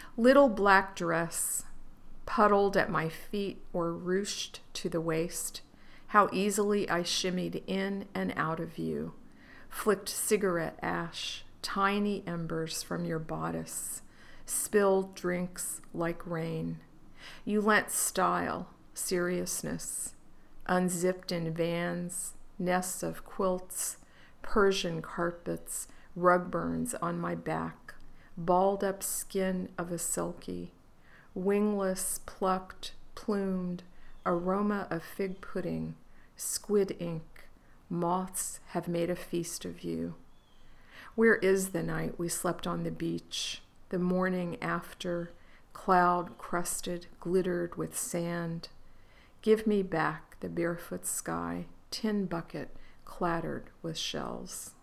Little black dress, puddled at my feet or ruched to the waist, how easily I shimmied in and out of you, flicked cigarette ash, tiny embers from your bodice, spilled drinks like rain. You lent style, seriousness, unzipped in vans, nests of quilts, Persian carpets, rug burns on my back, balled up skin of a silky, wingless, plucked, plumed, aroma of fig pudding, squid ink, moths have made a feast of you. Where is the night we slept on the beach, the morning after, cloud-crusted, glittered with sand? Give me back the barefoot sky, tin bucket clattered with shells.